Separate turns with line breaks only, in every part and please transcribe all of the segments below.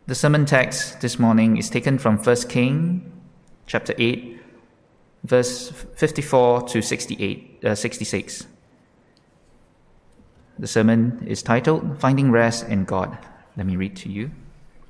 The sermon text this morning is taken from 1 Kings chapter 8, verse 54 to 66. The sermon is titled, Finding Rest in God. Let me read to you.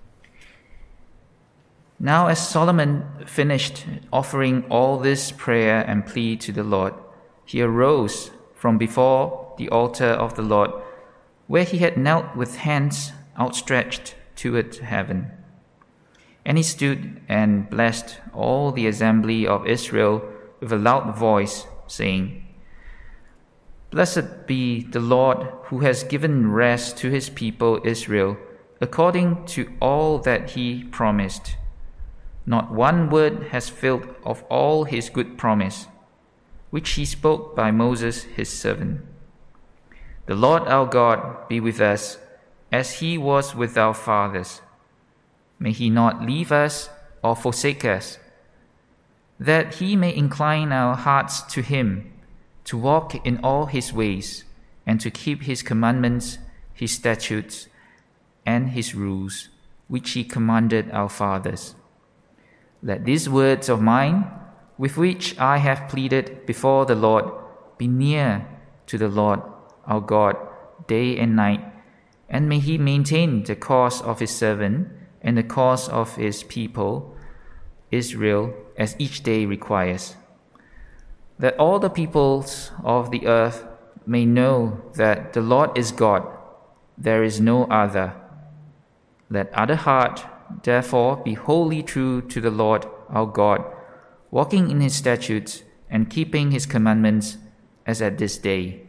Now as Solomon finished offering all this prayer and plea to the Lord, he arose from before the altar of the Lord, where he had knelt with hands outstretched toward heaven. And he stood and blessed all the assembly of Israel with a loud voice, saying, Blessed be the Lord who has given rest to his people Israel, according to all that he promised. Not one word has failed of all his good promise, which he spoke by Moses his servant. The Lord our God be with us, as he was with our fathers. May he not leave us or forsake us, that he may incline our hearts to him, to walk in all his ways, and to keep his commandments, his statutes, and his rules, which he commanded our fathers. Let these words of mine, with which I have pleaded before the Lord, be near to the Lord our God day and night, and may he maintain the cause of his servant and the cause of his people, Israel, as each day requires. That all the peoples of the earth may know that the Lord is God, there is no other. Let other heart, therefore, be wholly true to the Lord our God, walking in his statutes and keeping his commandments as at this day.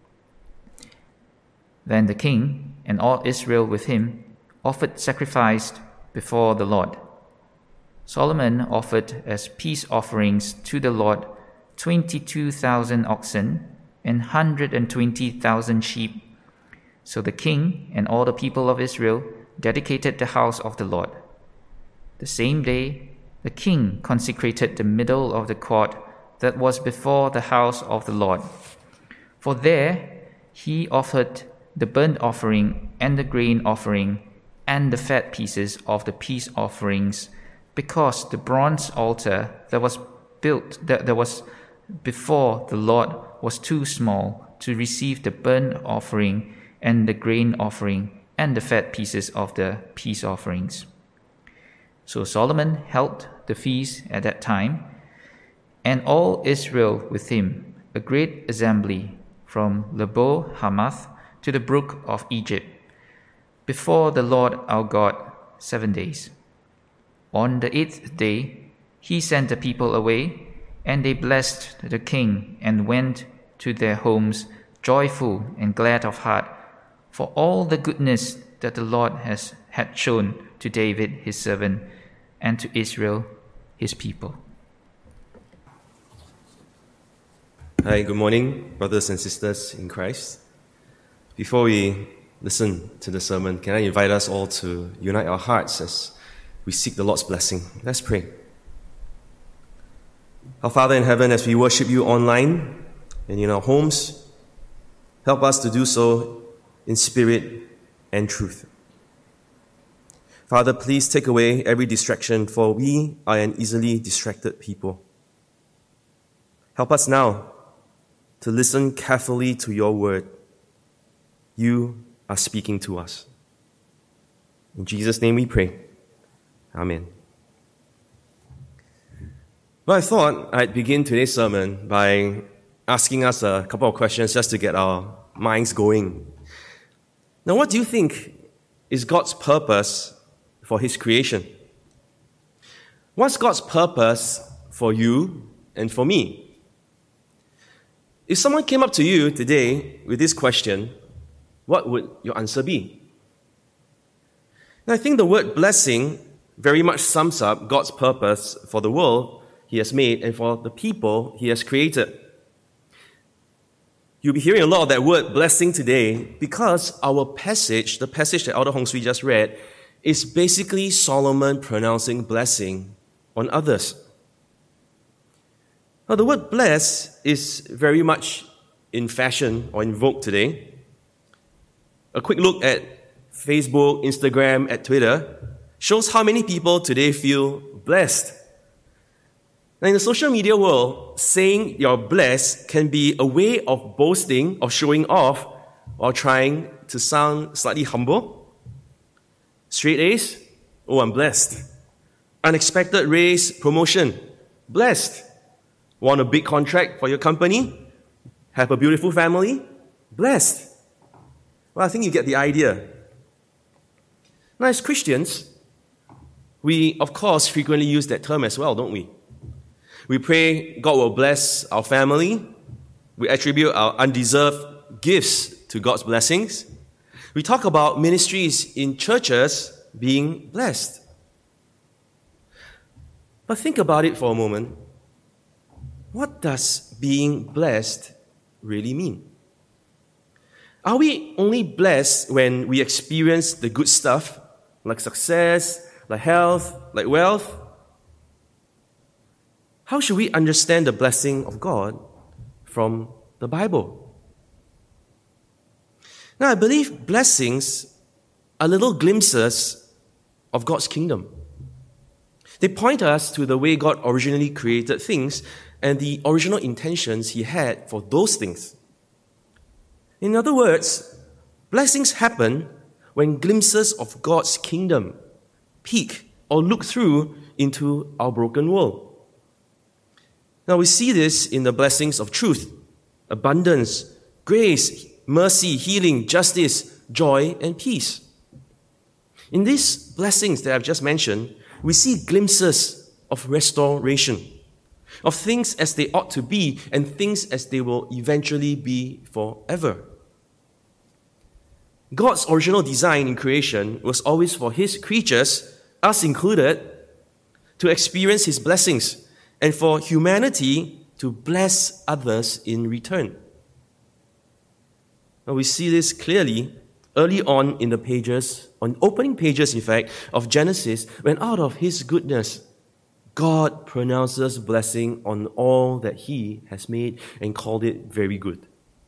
Then the king and all Israel with him offered sacrifice before the Lord. Solomon offered as peace offerings to the Lord 22,000 oxen and 120,000 sheep. So the king and all the people of Israel dedicated the house of the Lord. The same day, the king consecrated the middle of the court that was before the house of the Lord. For there he offered the burnt offering and the grain offering and the fat pieces of the peace offerings, because the bronze altar that was before the Lord was too small to receive the burnt offering and the grain offering and the fat pieces of the peace offerings. So Solomon held the feast at that time, and all Israel with him, a great assembly from Lebo Hamath to the brook of Egypt, before the Lord our God 7 days. On the 8th day, he sent the people away, and they blessed the king and went to their homes joyful and glad of heart for all the goodness that the Lord had shown to David his servant and to Israel his people.
Hi, good morning, brothers and sisters in Christ. Before we listen to the sermon, can I invite us all to unite our hearts as we seek the Lord's blessing? Let's pray. Our Father in heaven, as we worship you online and in our homes, help us to do so in spirit and truth. Father, please take away every distraction, for we are an easily distracted people. Help us now to listen carefully to your word. You are speaking to us. In Jesus' name we pray. Amen. Well, I thought I'd begin today's sermon by asking us a couple of questions just to get our minds going. Now, what do you think is God's purpose for his creation? What's God's purpose for you and for me? If someone came up to you today with this question, what would your answer be? And I think the word blessing very much sums up God's purpose for the world he has made and for the people he has created. You'll be hearing a lot of that word blessing today because our passage, the passage that Elder Hong Sui just read, is basically Solomon pronouncing blessing on others. Now, the word bless is very much in fashion or in vogue today. A quick look at Facebook, Instagram, at Twitter shows how many people today feel blessed. Now, in the social media world, saying you're blessed can be a way of boasting, of showing off, or trying to sound slightly humble. Straight A's, oh, I'm blessed. Unexpected raise, promotion, blessed. Want a big contract for your company? Have a beautiful family? Blessed. Well, I think you get the idea. Now, as Christians, we, of course, frequently use that term as well, don't we? We pray God will bless our family. We attribute our undeserved gifts to God's blessings. We talk about ministries in churches being blessed. But think about it for a moment. What does being blessed really mean? Are we only blessed when we experience the good stuff, like success, like health, like wealth? How should we understand the blessing of God from the Bible? Now, I believe blessings are little glimpses of God's kingdom. They point us to the way God originally created things and the original intentions He had for those things. In other words, blessings happen when glimpses of God's kingdom peek or look through into our broken world. Now, we see this in the blessings of truth, abundance, grace, mercy, healing, justice, joy, and peace. In these blessings that I've just mentioned, we see glimpses of restoration, of things as they ought to be and things as they will eventually be forever. God's original design in creation was always for His creatures, us included, to experience His blessings and for humanity to bless others in return. Now, we see this clearly early on in the pages, on opening pages, in fact, of Genesis, when out of His goodness, God pronounces blessing on all that He has made and called it very good.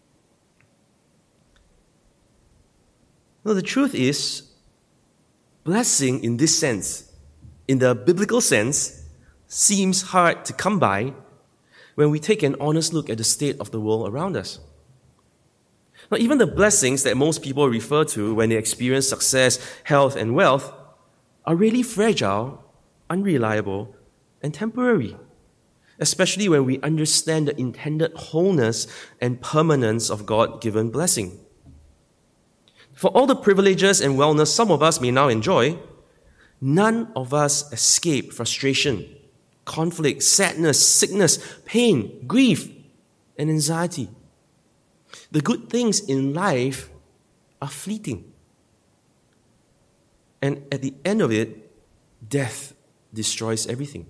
Now, the truth is, blessing in this sense, in the biblical sense, seems hard to come by when we take an honest look at the state of the world around us. Now, even the blessings that most people refer to when they experience success, health, and wealth are really fragile, unreliable, and temporary, especially when we understand the intended wholeness and permanence of God-given blessing. For all the privileges and wellness some of us may now enjoy, none of us escape frustration, conflict, sadness, sickness, pain, grief, and anxiety. The good things in life are fleeting. And at the end of it, death destroys everything.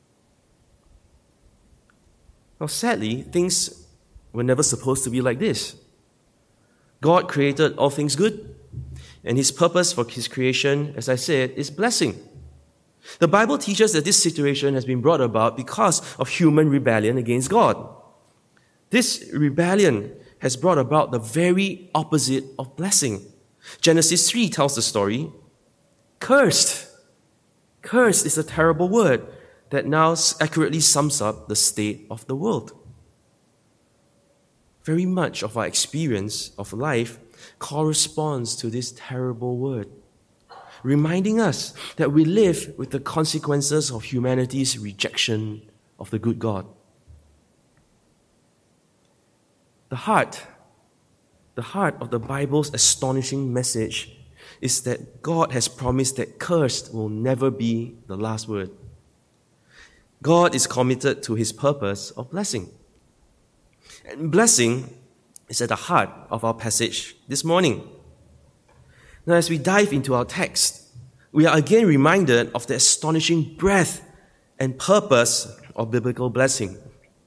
Now, sadly, things were never supposed to be like this. God created all things good, and His purpose for His creation, as I said, is blessing. The Bible teaches that this situation has been brought about because of human rebellion against God. This rebellion has brought about the very opposite of blessing. Genesis 3 tells the story. Cursed. Cursed is a terrible word that now accurately sums up the state of the world. Very much of our experience of life corresponds to this terrible word, reminding us that we live with the consequences of humanity's rejection of the good God. The heart of the Bible's astonishing message is that God has promised that cursed will never be the last word. God is committed to His purpose of blessing. And blessing is at the heart of our passage this morning. Now, as we dive into our text, we are again reminded of the astonishing breadth and purpose of biblical blessing.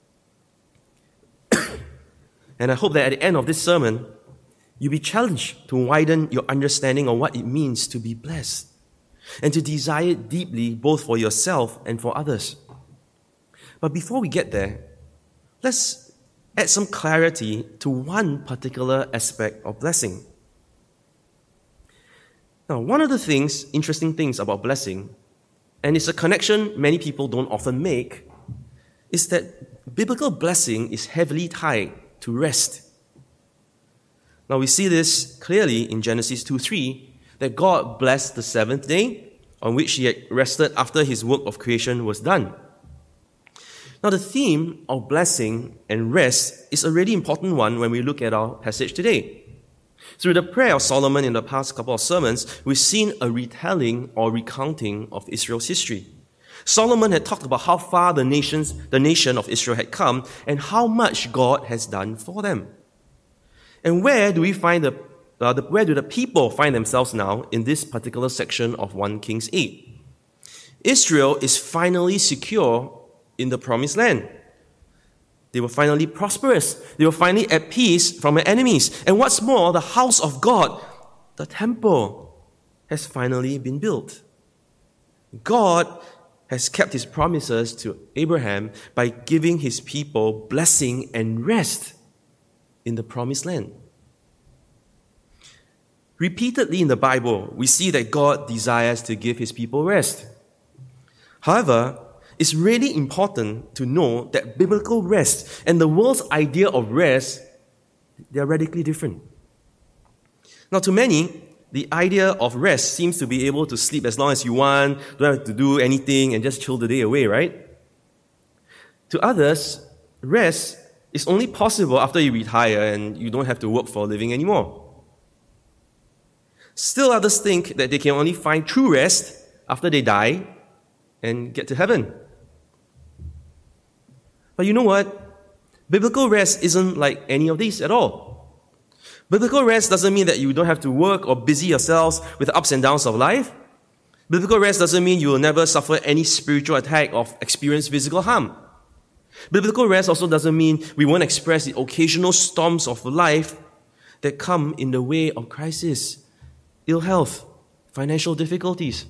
And I hope that at the end of this sermon, you'll be challenged to widen your understanding of what it means to be blessed and to desire it deeply both for yourself and for others. But before we get there, let's add some clarity to one particular aspect of blessing. Now, one of the interesting things about blessing, and it's a connection many people don't often make, is that biblical blessing is heavily tied to rest. Now, we see this clearly in Genesis 2:3, that God blessed the seventh day, on which he had rested after his work of creation was done. Now, the theme of blessing and rest is a really important one when we look at our passage today. Through the prayer of Solomon in the past couple of sermons, we've seen a retelling or recounting of Israel's history. Solomon had talked about how far the nation of Israel had come and how much God has done for them. And where do we find where do the people find themselves now in this particular section of 1 Kings 8? Israel is finally secure in the promised land. They were finally prosperous. They were finally at peace from their enemies. And what's more, the house of God, the temple, has finally been built. God has kept his promises to Abraham by giving his people blessing and rest in the promised land. Repeatedly in the Bible, we see that God desires to give his people rest. However, it's really important to know that biblical rest and the world's idea of rest, they are radically different. Now, to many, the idea of rest seems to be able to sleep as long as you want, don't have to do anything, and just chill the day away, right? To others, rest is only possible after you retire and you don't have to work for a living anymore. Still others think that they can only find true rest after they die and get to heaven. But you know what? Biblical rest isn't like any of these at all. Biblical rest doesn't mean that you don't have to work or busy yourselves with the ups and downs of life. Biblical rest doesn't mean you will never suffer any spiritual attack or experience physical harm. Biblical rest also doesn't mean we won't express the occasional storms of life that come in the way of crisis, ill health, financial difficulties.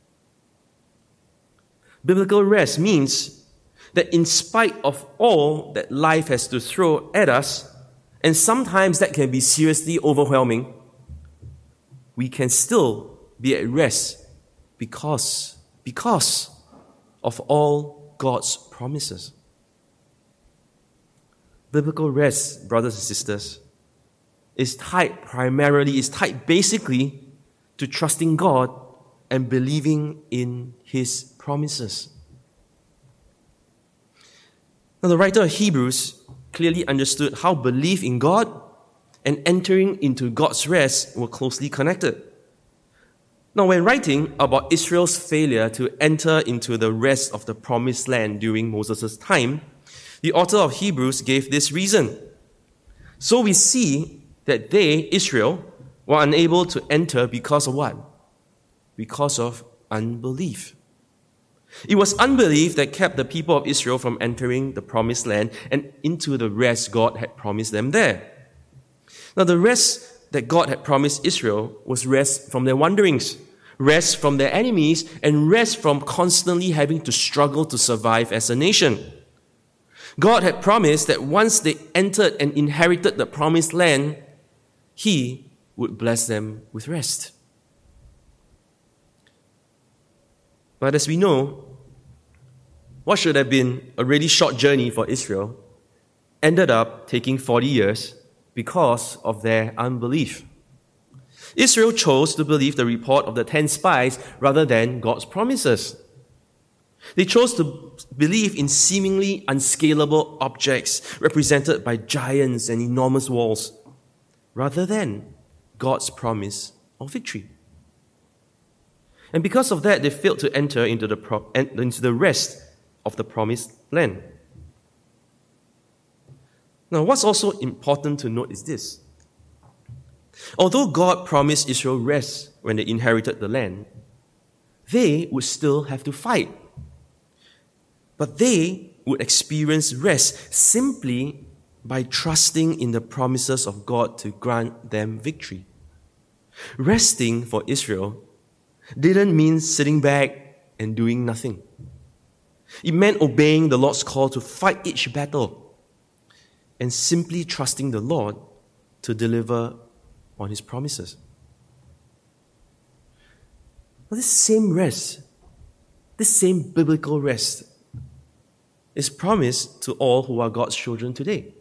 Biblical rest means that in spite of all that life has to throw at us, and sometimes that can be seriously overwhelming, we can still be at rest because of all God's promises. Biblical rest, brothers and sisters, is tied basically to trusting God and believing in his promises. Now, the writer of Hebrews clearly understood how belief in God and entering into God's rest were closely connected. Now, when writing about Israel's failure to enter into the rest of the promised land during Moses' time, the author of Hebrews gave this reason. So we see that they, Israel, were unable to enter because of what? Because of unbelief. It was unbelief that kept the people of Israel from entering the promised land and into the rest God had promised them there. Now, the rest that God had promised Israel was rest from their wanderings, rest from their enemies, and rest from constantly having to struggle to survive as a nation. God had promised that once they entered and inherited the promised land, he would bless them with rest. But as we know, what should have been a really short journey for Israel ended up taking 40 years because of their unbelief. Israel chose to believe the report of the 10 spies rather than God's promises. They chose to believe in seemingly unscalable objects represented by giants and enormous walls rather than God's promise of victory. And because of that, they failed to enter into the rest of the promised land. Now, what's also important to note is this. Although God promised Israel rest when they inherited the land, they would still have to fight. But they would experience rest simply by trusting in the promises of God to grant them victory. Resting for Israel didn't mean sitting back and doing nothing. It meant obeying the Lord's call to fight each battle and simply trusting the Lord to deliver on his promises. Now, this same rest, this same biblical rest, is promised to all who are God's children today.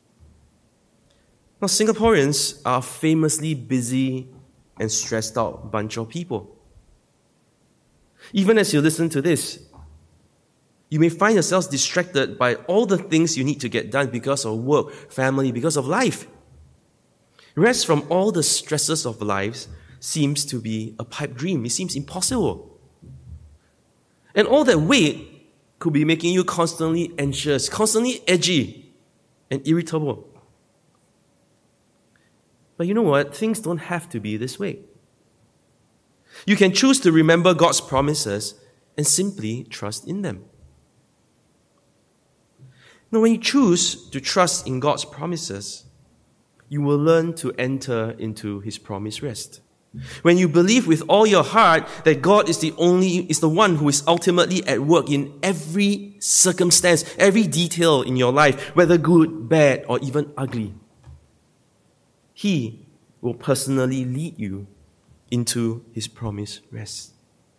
Now, Singaporeans are a famously busy and stressed out bunch of people. Even as you listen to this, you may find yourselves distracted by all the things you need to get done because of work, family, because of life. Rest from all the stresses of life seems to be a pipe dream. It seems impossible. And all that weight could be making you constantly anxious, constantly edgy and irritable. But you know what? Things don't have to be this way. You can choose to remember God's promises and simply trust in them. Now, when you choose to trust in God's promises, you will learn to enter into His promised rest. When you believe with all your heart that God is the one who is ultimately at work in every circumstance, every detail in your life, whether good, bad, or even ugly, He will personally lead you into His promised rest.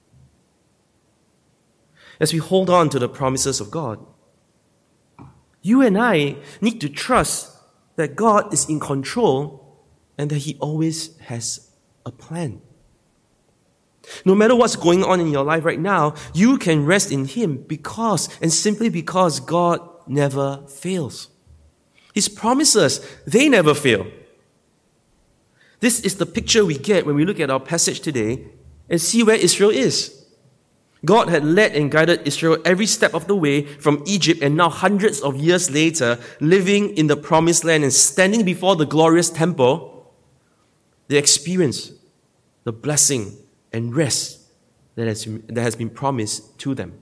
As we hold on to the promises of God, you and I need to trust that God is in control and that He always has a plan. No matter what's going on in your life right now, you can rest in Him because, and simply because, God never fails. His promises, they never fail. This is the picture we get when we look at our passage today and see where Israel is. God had led and guided Israel every step of the way from Egypt, and now hundreds of years later, living in the promised land and standing before the glorious temple, they experience the blessing and rest that has been promised to them.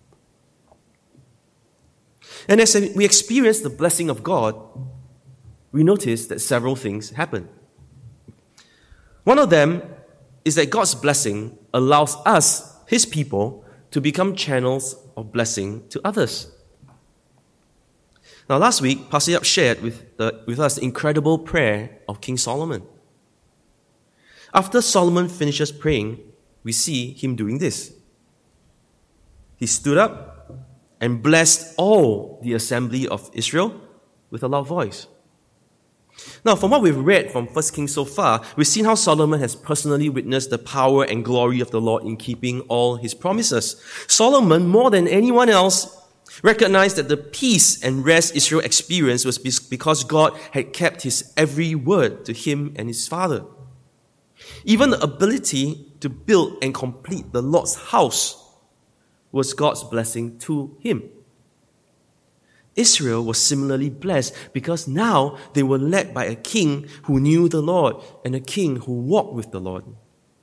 And as we experience the blessing of God, we notice that several things happen. One of them is that God's blessing allows us, His people, to become channels of blessing to others. Now, last week, Pastor Yap shared with us the incredible prayer of King Solomon. After Solomon finishes praying, we see him doing this. He stood up and blessed all the assembly of Israel with a loud voice. Now, from what we've read from 1 Kings so far, we've seen how Solomon has personally witnessed the power and glory of the Lord in keeping all His promises. Solomon, more than anyone else, recognized that the peace and rest Israel experienced was because God had kept His every word to him and his father. Even the ability to build and complete the Lord's house was God's blessing to him. Israel was similarly blessed because now they were led by a king who knew the Lord and a king who walked with the Lord.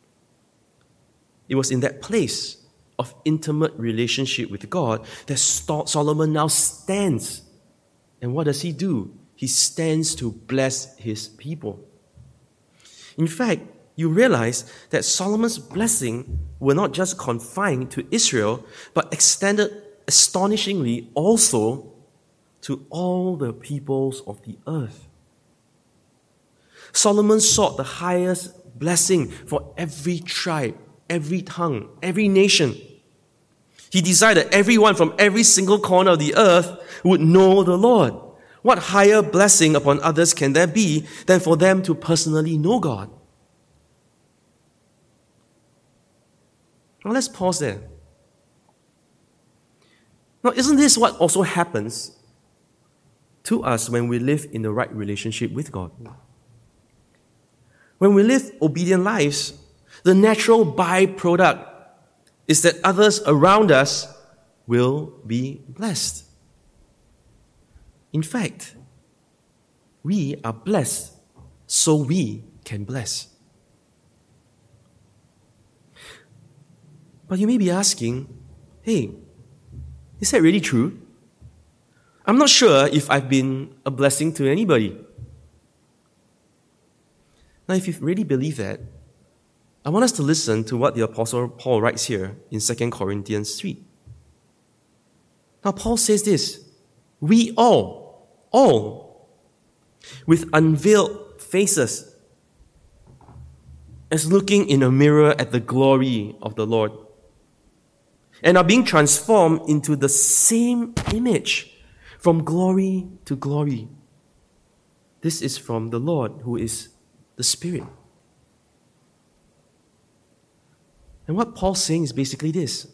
It was in that place of intimate relationship with God that Solomon now stands. And what does he do? He stands to bless his people. In fact, you realize that Solomon's blessing were not just confined to Israel, but extended astonishingly also to all the peoples of the earth. Solomon sought the highest blessing for every tribe, every tongue, every nation. He desired that everyone from every single corner of the earth would know the Lord. What higher blessing upon others can there be than for them to personally know God? Now let's pause there. Now, isn't this what also happens to us when we live in the right relationship with God? When we live obedient lives, the natural byproduct is that others around us will be blessed. In fact, we are blessed so we can bless. But you may be asking, hey, is that really true? I'm not sure if I've been a blessing to anybody. Now, if you really believe that, I want us to listen to what the Apostle Paul writes here in 2 Corinthians 3. Now, Paul says this, we all, with unveiled faces, as looking in a mirror at the glory of the Lord, and are being transformed into the same image from glory to glory. This is from the Lord, who is the Spirit. And what Paul's saying is basically this.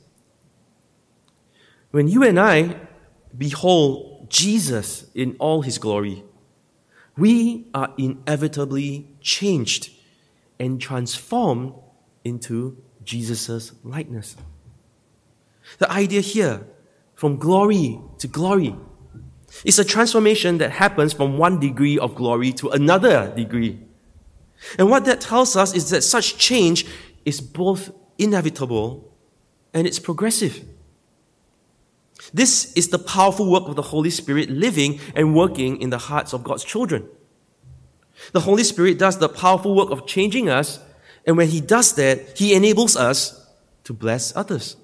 When you and I behold Jesus in all his glory, we are inevitably changed and transformed into Jesus' likeness. The idea here, from glory to glory, is a transformation that happens from one degree of glory to another degree. And what that tells us is that such change is both inevitable and it's progressive. This is the powerful work of the Holy Spirit living and working in the hearts of God's children. The Holy Spirit does the powerful work of changing us, and when he does that, he enables us to bless others.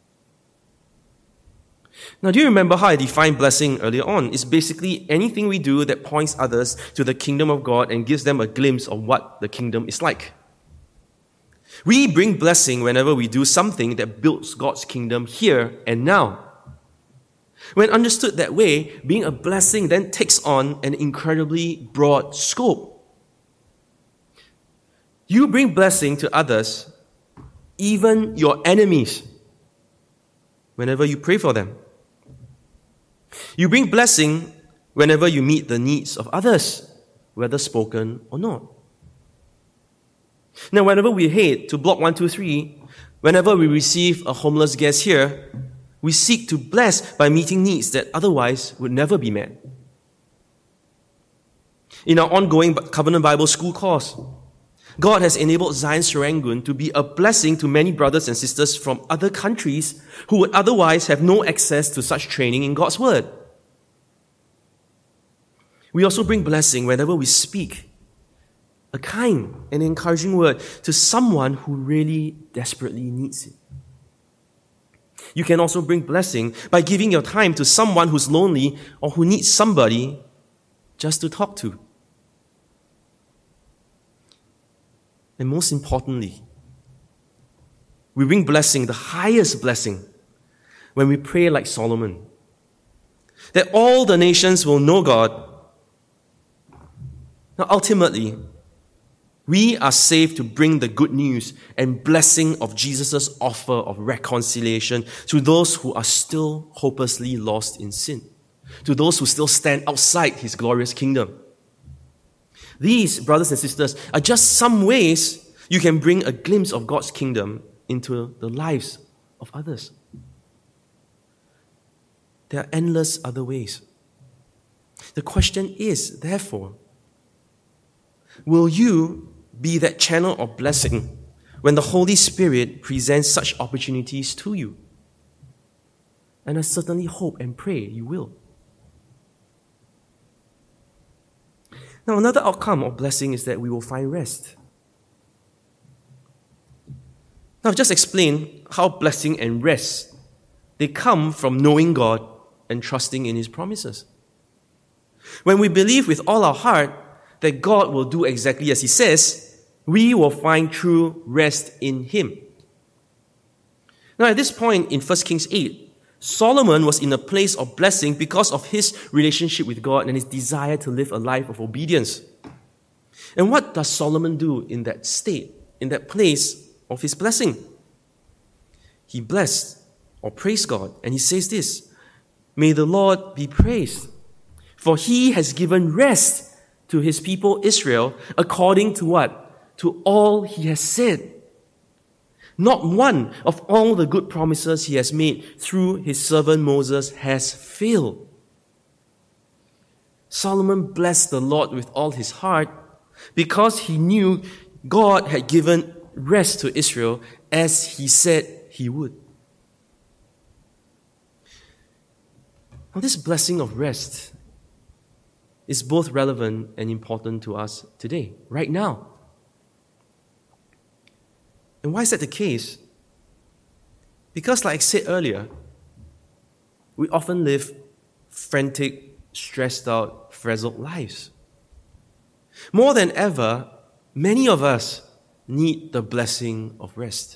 Now, do you remember how I defined blessing earlier on? It's basically anything we do that points others to the kingdom of God and gives them a glimpse of what the kingdom is like. We bring blessing whenever we do something that builds God's kingdom here and now. When understood that way, being a blessing then takes on an incredibly broad scope. You bring blessing to others, even your enemies, whenever you pray for them. You bring blessing whenever you meet the needs of others, whether spoken or not. Now, whenever we head to Block 123, whenever we receive a homeless guest here, we seek to bless by meeting needs that otherwise would never be met. In our ongoing Covenant Bible School course, God has enabled Zion Serangoon to be a blessing to many brothers and sisters from other countries who would otherwise have no access to such training in God's Word. We also bring blessing whenever we speak a kind and encouraging word to someone who really desperately needs it. You can also bring blessing by giving your time to someone who's lonely or who needs somebody just to talk to. And most importantly, we bring blessing, the highest blessing, when we pray like Solomon, that all the nations will know God. Now, ultimately, we are saved to bring the good news and blessing of Jesus' offer of reconciliation to those who are still hopelessly lost in sin, to those who still stand outside his glorious kingdom. These, brothers and sisters, are just some ways you can bring a glimpse of God's kingdom into the lives of others. There are endless other ways. The question is, therefore, will you be that channel of blessing when the Holy Spirit presents such opportunities to you? And I certainly hope and pray you will. Now, another outcome of blessing is that we will find rest. Now, I've just explained how blessing and rest, they come from knowing God and trusting in his promises. When we believe with all our heart that God will do exactly as he says, we will find true rest in him. Now, at this point in 1 Kings 8, Solomon was in a place of blessing because of his relationship with God and his desire to live a life of obedience. And what does Solomon do in that state, in that place of his blessing? He blessed or praised God, and he says this, "May the Lord be praised, for he has given rest to his people Israel according to what? To all he has said. Not one of all the good promises he has made through his servant Moses has failed." Solomon blessed the Lord with all his heart because he knew God had given rest to Israel as he said he would. Now, this blessing of rest is both relevant and important to us today, right now. And why is that the case? Because, like I said earlier, we often live frantic, stressed out, frazzled lives. More than ever, many of us need the blessing of rest.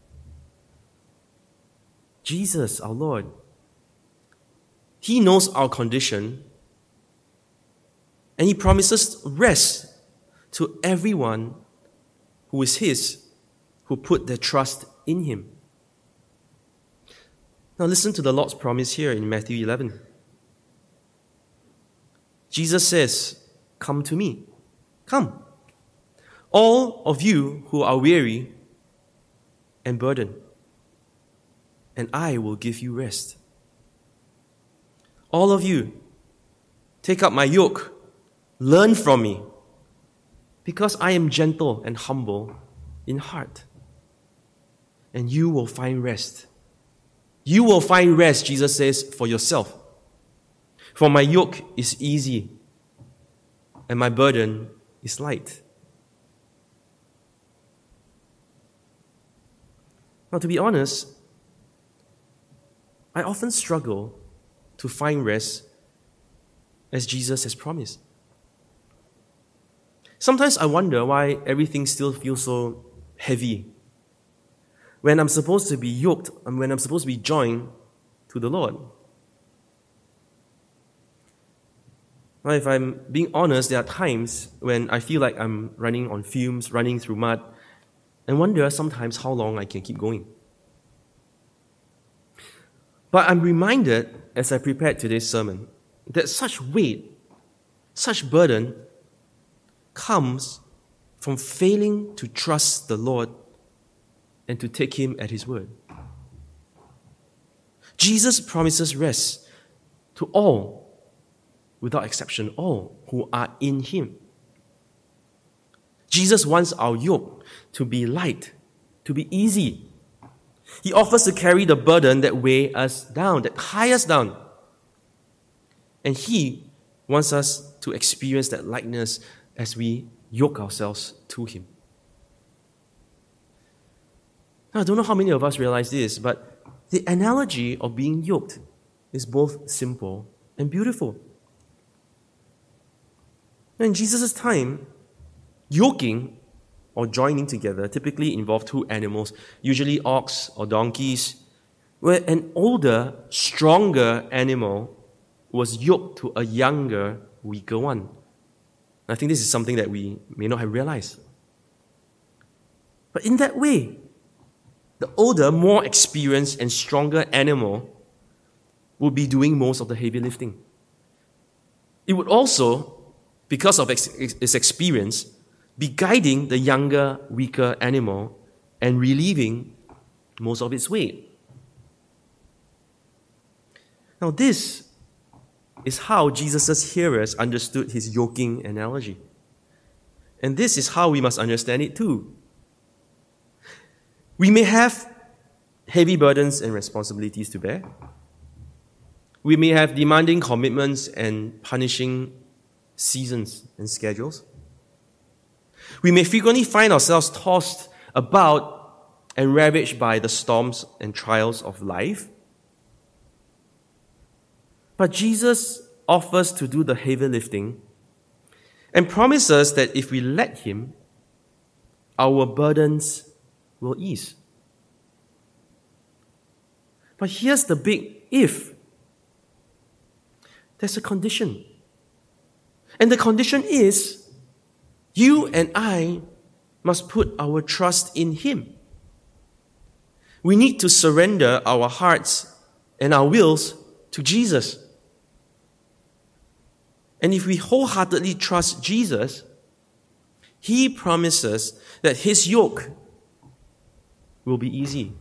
Jesus, our Lord, He knows our condition, and He promises rest to everyone who is His, who put their trust in Him. Now listen to the Lord's promise here in Matthew 11. Jesus says, "Come to me. Come, all of you who are weary and burdened, and I will give you rest. All of you, take up my yoke, learn from me, because I am gentle and humble in heart, and you will find rest." You will find rest, Jesus says, for yourself. For my yoke is easy, and my burden is light. Now, to be honest, I often struggle to find rest as Jesus has promised. Sometimes I wonder why everything still feels so heavy when I'm supposed to be yoked and when I'm supposed to be joined to the Lord. Now, if I'm being honest, there are times when I feel like I'm running on fumes, running through mud, and wonder sometimes how long I can keep going. But I'm reminded, as I prepared today's sermon, that such weight, such burden, comes from failing to trust the Lord and to take Him at His word. Jesus promises rest to all, without exception, all who are in Him. Jesus wants our yoke to be light, to be easy. He offers to carry the burden that weighs us down, that tie us down. And He wants us to experience that lightness as we yoke ourselves to Him. Now, I don't know how many of us realize this, but the analogy of being yoked is both simple and beautiful. Now, in Jesus' time, yoking or joining together typically involved two animals, usually ox or donkeys, where an older, stronger animal was yoked to a younger, weaker one. I think this is something that we may not have realized. But in that way, the older, more experienced and stronger animal would be doing most of the heavy lifting. It would also, because of its experience, be guiding the younger, weaker animal and relieving most of its weight. Now, this is how Jesus' hearers understood His yoking analogy. And this is how we must understand it too. We may have heavy burdens and responsibilities to bear. We may have demanding commitments and punishing seasons and schedules. We may frequently find ourselves tossed about and ravaged by the storms and trials of life. But Jesus offers to do the heavy lifting and promises that if we let Him, our burdens will ease. But here's the big if. There's a condition. And the condition is, you and I must put our trust in Him. We need to surrender our hearts and our wills to Jesus. And if we wholeheartedly trust Jesus, He promises that His yoke will be easy.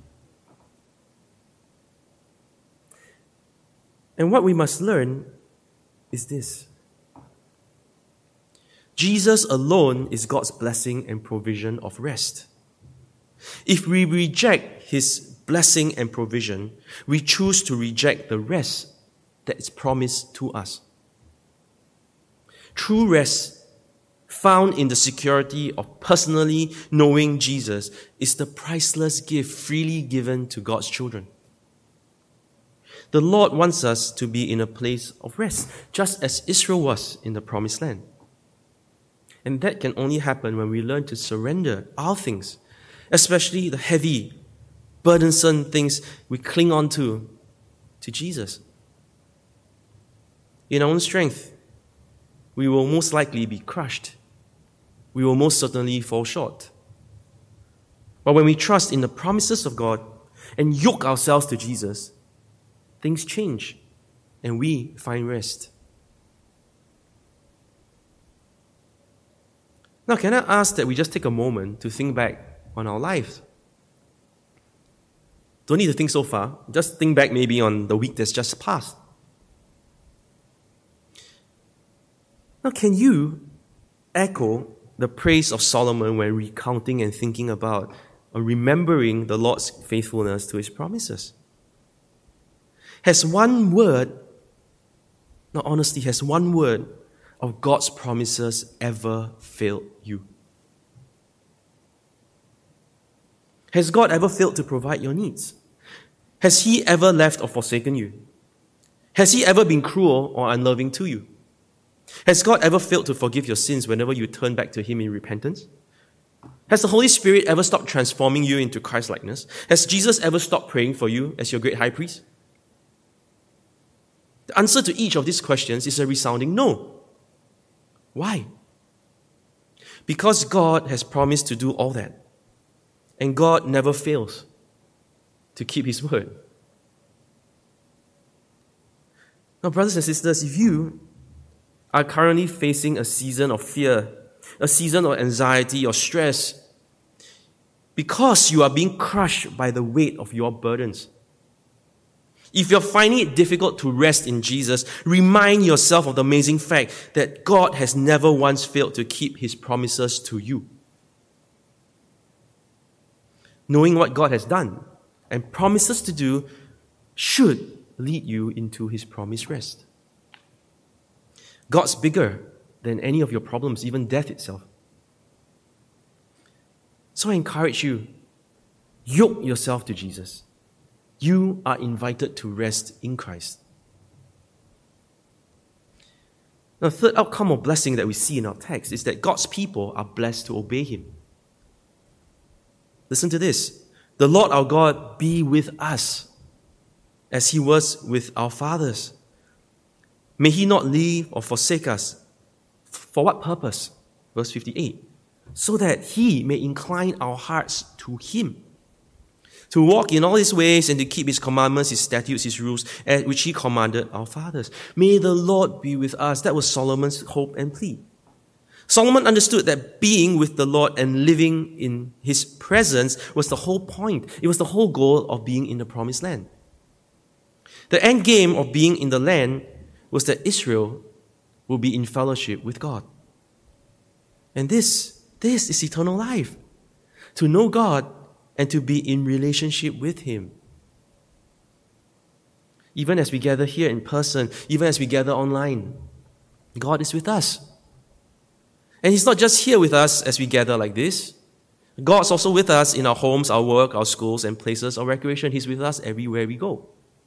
And what we must learn is this. Jesus alone is God's blessing and provision of rest. If we reject His blessing and provision, we choose to reject the rest that is promised to us. True rest, found in the security of personally knowing Jesus, is the priceless gift freely given to God's children. The Lord wants us to be in a place of rest, just as Israel was in the Promised Land. And that can only happen when we learn to surrender our things, especially the heavy, burdensome things we cling on to Jesus. In our own strength, we will most likely be crushed. We will most certainly fall short. But when we trust in the promises of God and yoke ourselves to Jesus, things change and we find rest. Now, can I ask that we just take a moment to think back on our lives? Don't need to think so far. Just think back maybe on the week that's just passed. Now, can you echo the praise of Solomon when recounting and thinking about or remembering the Lord's faithfulness to His promises? Has one word of God's promises ever failed you? Has God ever failed to provide your needs? Has He ever left or forsaken you? Has He ever been cruel or unloving to you? Has God ever failed to forgive your sins whenever you turn back to Him in repentance? Has the Holy Spirit ever stopped transforming you into Christ-likeness? Has Jesus ever stopped praying for you as your great high priest? The answer to each of these questions is a resounding no. Why? Because God has promised to do all that. And God never fails to keep His word. Now, brothers and sisters, if you are currently facing a season of fear, a season of anxiety or stress, because you are being crushed by the weight of your burdens, if you're finding it difficult to rest in Jesus, remind yourself of the amazing fact that God has never once failed to keep His promises to you. Knowing what God has done and promises to do should lead you into His promised rest. God's bigger than any of your problems, even death itself. So I encourage you, yoke yourself to Jesus. You are invited to rest in Christ. Now, the third outcome of blessing that we see in our text is that God's people are blessed to obey Him. Listen to this. The Lord our God be with us as He was with our fathers. May He not leave or forsake us. For what purpose? Verse 58. So that He may incline our hearts to Him, to walk in all His ways and to keep His commandments, His statutes, His rules, which He commanded our fathers. May the Lord be with us. That was Solomon's hope and plea. Solomon understood that being with the Lord and living in His presence was the whole point. It was the whole goal of being in the promised land. The end game of being in the land was that Israel will be in fellowship with God. And this is eternal life. To know God and to be in relationship with Him. Even as we gather here in person, even as we gather online, God is with us. And He's not just here with us as we gather like this. God's also with us in our homes, our work, our schools, and places of recreation. He's with us everywhere we go.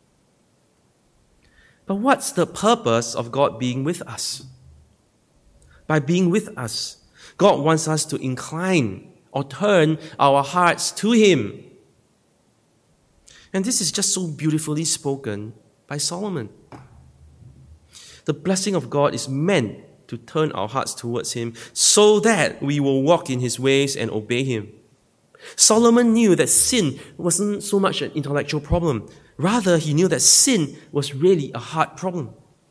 But what's the purpose of God being with us? By being with us, God wants us to incline or turn our hearts to Him. And this is just so beautifully spoken by Solomon. The blessing of God is meant to turn our hearts towards Him so that we will walk in His ways and obey Him. Solomon knew that sin wasn't so much an intellectual problem. Rather, he knew that sin was really a heart problem.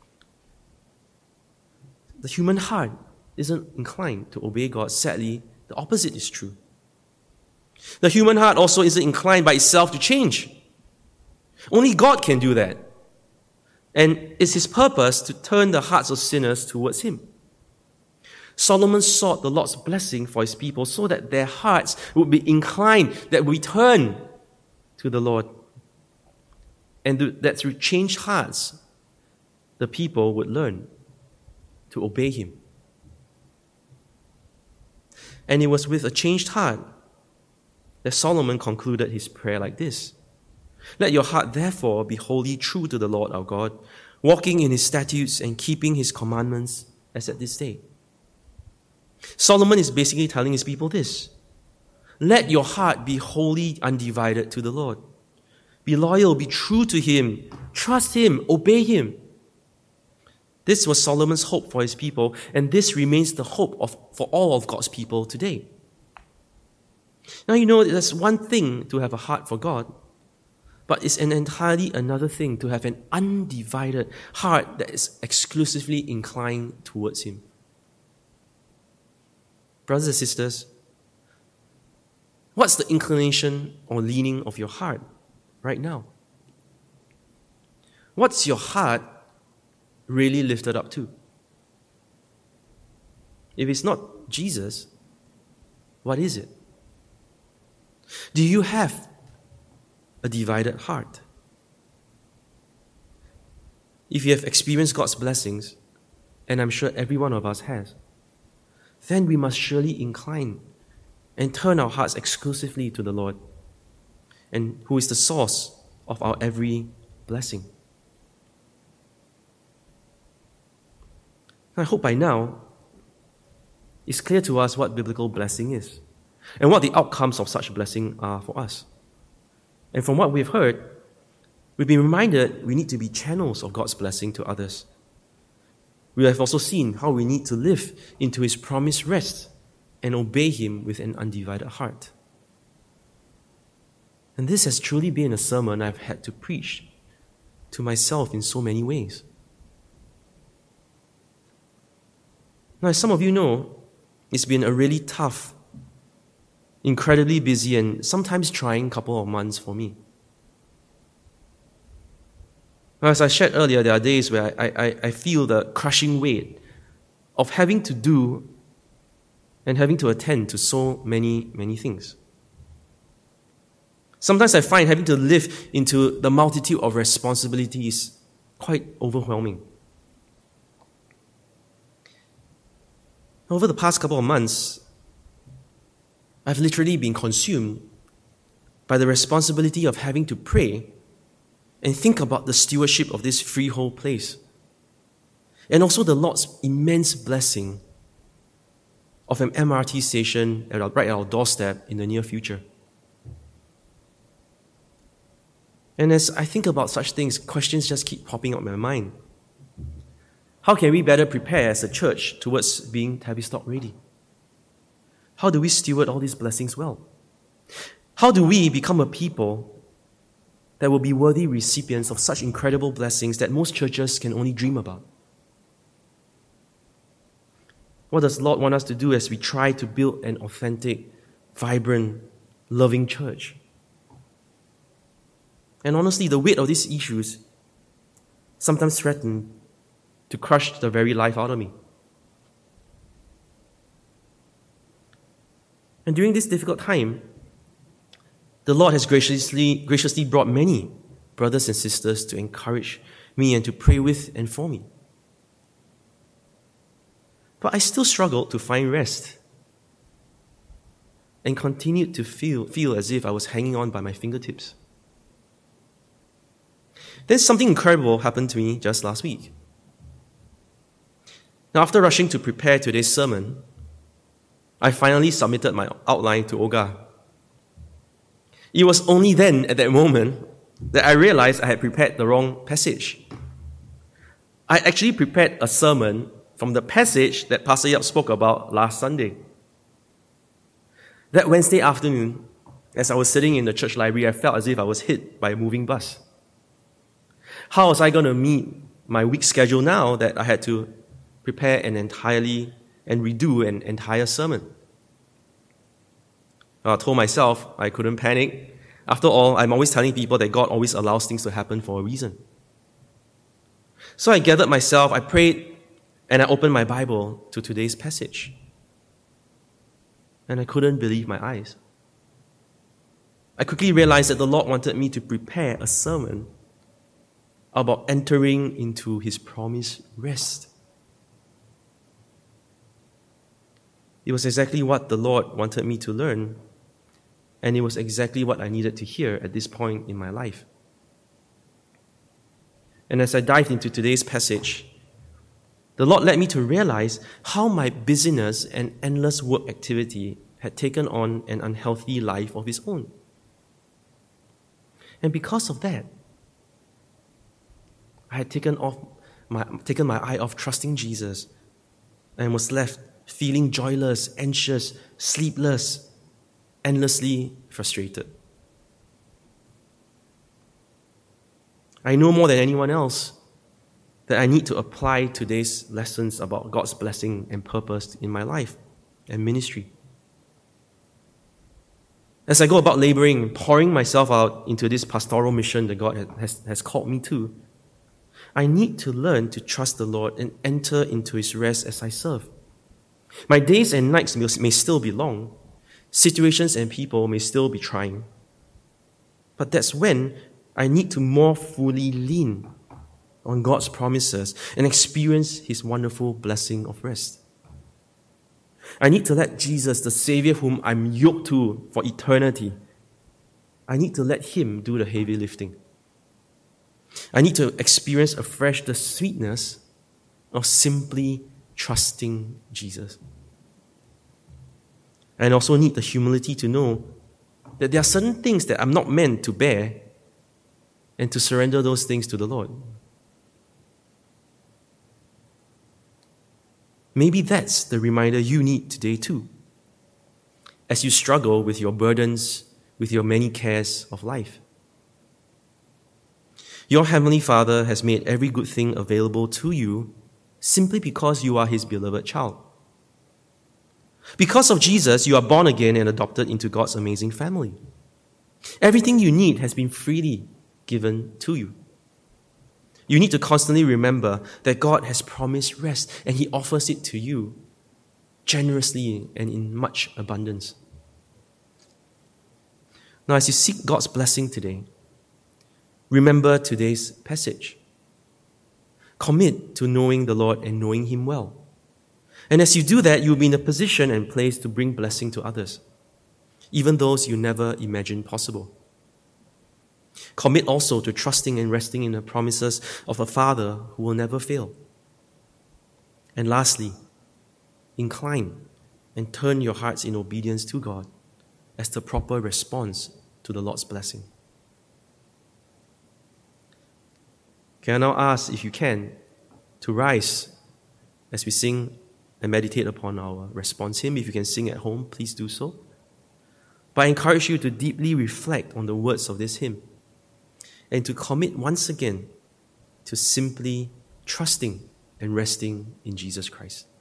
The human heart isn't inclined to obey God. Sadly, the opposite is true. The human heart also isn't inclined by itself to change. Only God can do that. And it's His purpose to turn the hearts of sinners towards Him. Solomon sought the Lord's blessing for His people so that their hearts would be inclined, that we turn to the Lord. And that through changed hearts, the people would learn to obey Him. And it was with a changed heart that Solomon concluded his prayer like this. Let your heart therefore be wholly true to the Lord our God, walking in His statutes and keeping His commandments as at this day. Solomon is basically telling his people this: let your heart be wholly undivided to the Lord. Be loyal, be true to Him, trust Him, obey Him. This was Solomon's hope for his people, and this remains the hope for all of God's people today. Now you know there's one thing to have a heart for God, but it's an entirely another thing to have an undivided heart that is exclusively inclined towards Him. Brothers and sisters, what's the inclination or leaning of your heart right now? What's your heart really lifted up to? If it's not Jesus, what is it? Do you have a divided heart? If you have experienced God's blessings, and I'm sure every one of us has, then we must surely incline and turn our hearts exclusively to the Lord, and who is the source of our every blessing. I hope by now it's clear to us what biblical blessing is and what the outcomes of such blessing are for us. And from what we've heard, we've been reminded we need to be channels of God's blessing to others. We have also seen how we need to live into His promised rest and obey Him with an undivided heart. And this has truly been a sermon I've had to preach to myself in so many ways. Now, as some of you know, it's been a really tough, incredibly busy, and sometimes trying couple of months for me. Now, as I shared earlier, there are days where I feel the crushing weight of having to do and having to attend to so many, many things. Sometimes I find having to live into the multitude of responsibilities quite overwhelming. Over the past couple of months, I've literally been consumed by the responsibility of having to pray and think about the stewardship of this freehold place, and also the Lord's immense blessing of an MRT station right at our doorstep in the near future. And as I think about such things, questions just keep popping up in my mind. How can we better prepare as a church towards being Tavistock ready? How do we steward all these blessings well? How do we become a people that will be worthy recipients of such incredible blessings that most churches can only dream about? What does the Lord want us to do as we try to build an authentic, vibrant, loving church? And honestly, the weight of these issues sometimes threaten to crush the very life out of me. And during this difficult time, the Lord has graciously brought many brothers and sisters to encourage me and to pray with and for me. But I still struggled to find rest and continued to feel as if I was hanging on by my fingertips. Then something incredible happened to me just last week. Now, after rushing to prepare today's sermon, I finally submitted my outline to Olga. It was only then, at that moment, that I realized I had prepared the wrong passage. I actually prepared a sermon from the passage that Pastor Yap spoke about last Sunday. That Wednesday afternoon, as I was sitting in the church library, I felt as if I was hit by a moving bus. How was I going to meet my week schedule now that I had to prepare and redo an entire sermon? I told myself I couldn't panic. After all, I'm always telling people that God always allows things to happen for a reason. So I gathered myself, I prayed, and I opened my Bible to today's passage. And I couldn't believe my eyes. I quickly realized that the Lord wanted me to prepare a sermon about entering into His promised rest. It was exactly what the Lord wanted me to learn, and it was exactly what I needed to hear at this point in my life. And as I dived into today's passage, the Lord led me to realize how my busyness and endless work activity had taken on an unhealthy life of its own. And because of that, I had taken my eye off trusting Jesus and was left feeling joyless, anxious, sleepless, endlessly frustrated. I know more than anyone else that I need to apply today's lessons about God's blessing and purpose in my life and ministry. As I go about laboring and pouring myself out into this pastoral mission that God has called me to, I need to learn to trust the Lord and enter into His rest as I serve. My days and nights may still be long. Situations and people may still be trying. But that's when I need to more fully lean on God's promises and experience His wonderful blessing of rest. I need to let Jesus, the Savior whom I'm yoked to for eternity, I need to let Him do the heavy lifting. I need to experience afresh the sweetness of simply trusting Jesus. And also need the humility to know that there are certain things that I'm not meant to bear and to surrender those things to the Lord. Maybe that's the reminder you need today too, as you struggle with your burdens, with your many cares of life. Your Heavenly Father has made every good thing available to you simply because you are His beloved child. Because of Jesus, you are born again and adopted into God's amazing family. Everything you need has been freely given to you. You need to constantly remember that God has promised rest and He offers it to you generously and in much abundance. Now, as you seek God's blessing today, remember today's passage. Commit to knowing the Lord and knowing Him well. And as you do that, you'll be in a position and place to bring blessing to others, even those you never imagined possible. Commit also to trusting and resting in the promises of a Father who will never fail. And lastly, incline and turn your hearts in obedience to God as the proper response to the Lord's blessing. Can I now ask, if you can, to rise as we sing and meditate upon our response hymn. If you can sing at home, please do so. But I encourage you to deeply reflect on the words of this hymn and to commit once again to simply trusting and resting in Jesus Christ.